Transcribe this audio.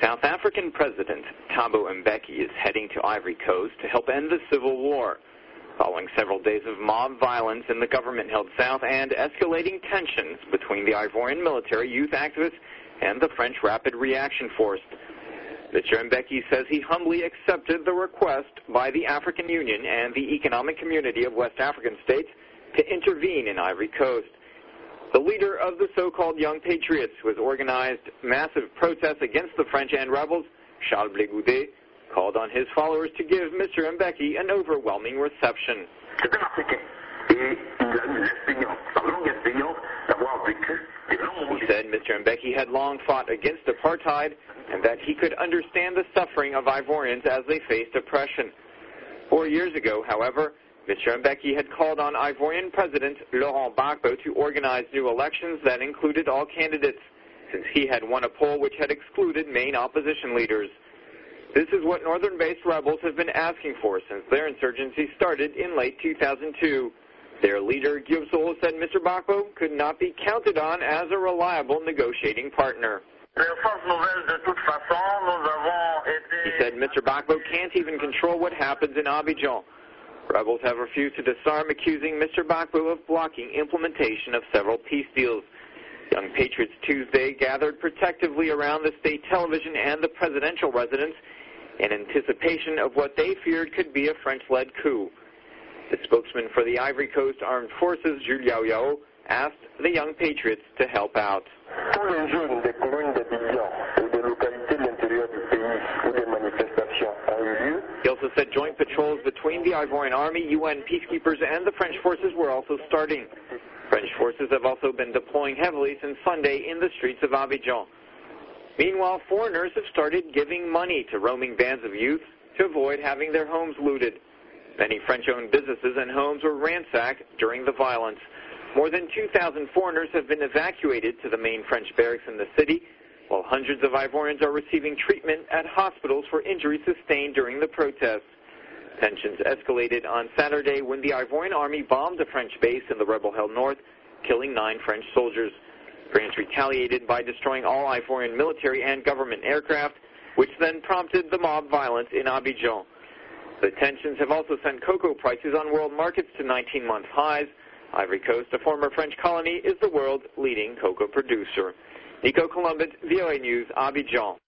South African President Thabo Mbeki is heading to Ivory Coast to help end the civil war, following several days of mob violence in the government-held South and escalating tensions between the Ivorian military, youth activists, and the French Rapid Reaction Force. Mr. Mbeki says he humbly accepted the request by the African Union and the Economic Community of West African States to intervene in Ivory Coast. The leader of the so-called Young Patriots, who has organized massive protests against the French and rebels, Charles Blé Goudé, called on his followers to give Mr. Mbeki an overwhelming reception. He said Mr. Mbeki had long fought against apartheid and that he could understand the suffering of Ivorians as they faced oppression. 4 years ago, however, Mr. Mbeki had called on Ivorian President Laurent Gbagbo to organize new elections that included all candidates, since he had won a poll which had excluded main opposition leaders. This is what northern-based rebels have been asking for since their insurgency started in late 2002. Their leader, Guillaume Soro, said Mr. Gbagbo could not be counted on as a reliable negotiating partner. He said Mr. Gbagbo can't even control what happens in Abidjan. Rebels have refused to disarm, accusing Mr. Gbagbo of blocking implementation of several peace deals. Young Patriots Tuesday gathered protectively around the state television and the presidential residence in anticipation of what they feared could be a French-led coup. The spokesman for the Ivory Coast Armed Forces, Jules Yao, asked the Young Patriots to help out. He also said joint patrols between the Ivorian Army, UN peacekeepers, and the French forces were also starting. French forces have also been deploying heavily since Sunday in the streets of Abidjan. Meanwhile, foreigners have started giving money to roaming bands of youth to avoid having their homes looted. Many French-owned businesses and homes were ransacked during the violence. More than 2,000 foreigners have been evacuated to the main French barracks in the city, while hundreds of Ivorians are receiving treatment at hospitals for injuries sustained during the protests. Tensions escalated on Saturday when the Ivorian army bombed a French base in the rebel-held north, killing 9 French soldiers. France retaliated by destroying all Ivorian military and government aircraft, which then prompted the mob violence in Abidjan. The tensions have also sent cocoa prices on world markets to 19-month highs. Ivory Coast, a former French colony, is the world's leading cocoa producer. Nico Columbus, VOA News, Abidjan.